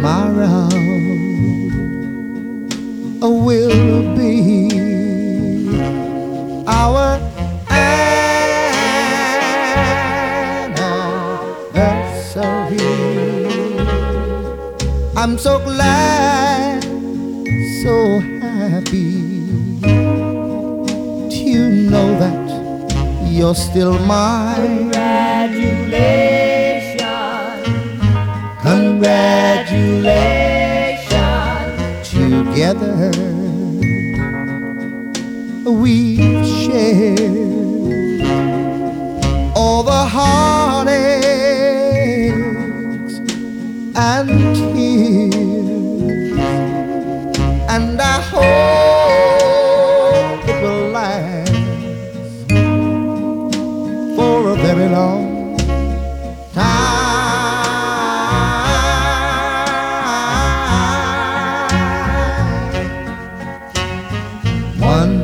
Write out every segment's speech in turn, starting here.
tomorrow will be our anniversary. I'm so glad, so happy to know that you're still mine. Congratulations, Congratulations. Together we've shared all the heartaches and tears, and I hope it will last for a very long time. One,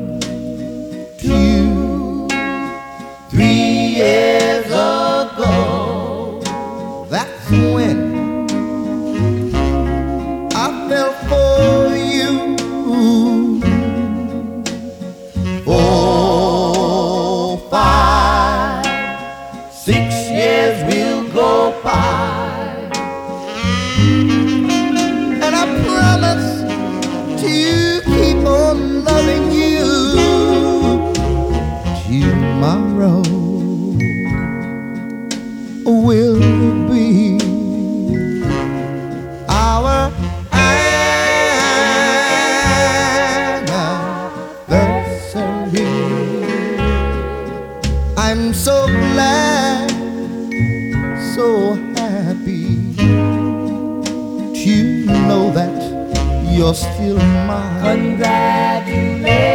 2, 3 years ago, that's when I fell for you. 4, 5, 6 years will go by, and I promise to keep on loving you. Tomorrow will be our anniversary. I'm so glad, so happy to know that you're still mine. congratulations.